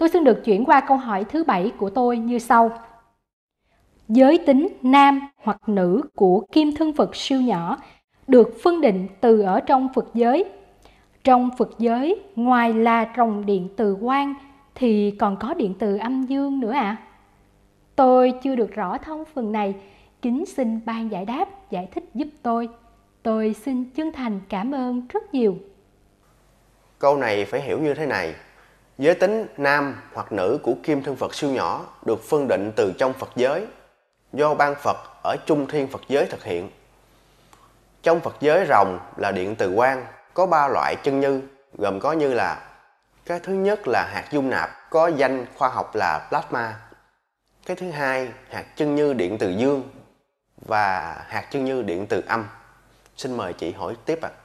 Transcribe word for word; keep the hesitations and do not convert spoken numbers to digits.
Tôi xin được chuyển qua câu hỏi thứ bảy của tôi như sau. Giới tính nam hoặc nữ của kim thân Phật siêu nhỏ được phân định từ ở trong Phật giới. Trong Phật giới, ngoài là dòng điện từ quang thì còn có điện từ âm dương nữa ạ. À? Tôi chưa được rõ thông phần này, kính xin ban giải đáp giải thích giúp tôi. Tôi xin chân thành cảm ơn rất nhiều. Câu này phải hiểu như thế này. Giới tính nam hoặc nữ của kim thân Phật siêu nhỏ được phân định từ trong Phật giới, do ban Phật ở Trung Thiên Phật giới thực hiện. Trong Phật giới rồng là điện từ quang, có ba loại chân như, gồm có như là: cái thứ nhất là hạt dung nạp, có danh khoa học là plasma. Cái thứ hai, hạt chân như điện từ dương, và hạt chân như điện từ âm. Xin mời chị hỏi tiếp ạ. À.